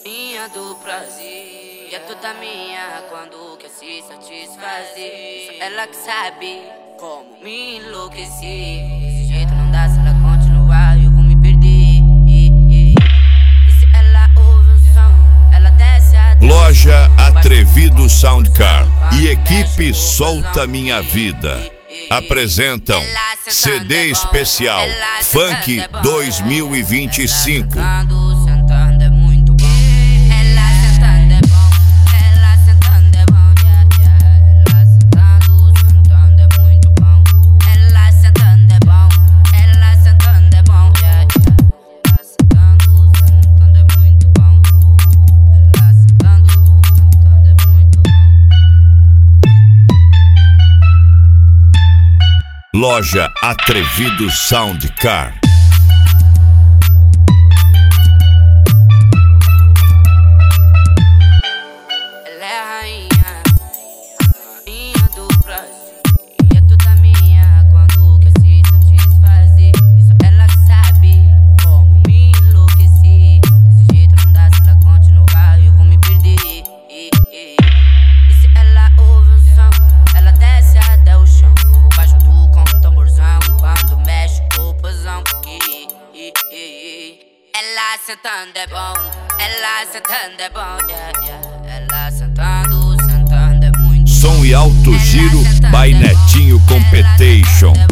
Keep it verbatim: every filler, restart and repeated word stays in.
rainha do prazer, e é toda minha quando quer se satisfazer. Só ela que sabe como me enlouquecer. Desse jeito não dá, se ela continuar eu vou me perder. E se ela ouve o som, ela desce a Loja Atrevido Soundcar e equipe Solta Minha Vida apresentam C D especial Funk dois mil e vinte e cinco. Sentando é muito bom. Ela sentando é bom. Ela sentando é bom. Ela sentando, sentando é muito bom. Ela sentando é bom. Ela sentando é bom. Ela sentando, sentando é muito bom. Ela sentando, sentando é muito bom. Loja Atrevido Soundcar. Ela é a rainha, rainha do prazer, e é toda minha quando quer se satisfazer. Só ela que sabe como me enlouquecer. Desse jeito não dá, se ela continuar eu vou me perder. E se ela ouve o som, ela desce até o chão. Vai junto com um tamborzão quando mexe o pozão. Ela sentando é bom, ela sentando é bom, yeah, yeah. Ela sentando, sentando é muito bom. Som e alto giro by Netinho Competition.